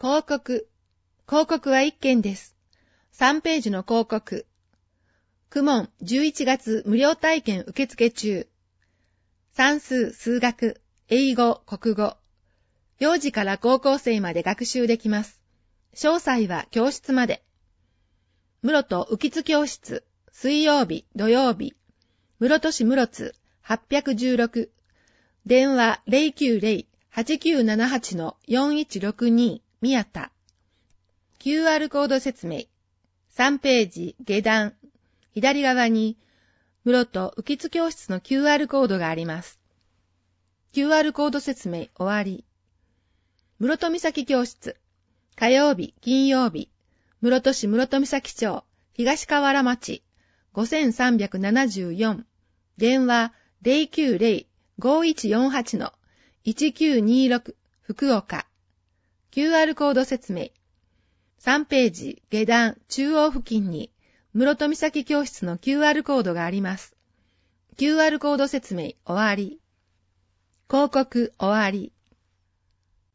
広告。広告は1件です。3ページの広告。公文11月無料体験受付中。算数、数学、英語、国語。幼児から高校生まで学習できます。詳細は教室まで。室戸浮津教室、水曜日、土曜日。室戸市室津816。電話090-8978-4162宮田。QR コード説明。3ページ下段。左側に室戸浮津教室の QR コードがあります。QR コード説明終わり。室戸岬教室。火曜日、金曜日。室戸市室戸岬町、東河原町、5374。電話090-5148-1926福岡。QR コード説明。3ページ下段中央付近に室戸岬教室の QR コードがあります。QR コード説明終わり。広告終わり。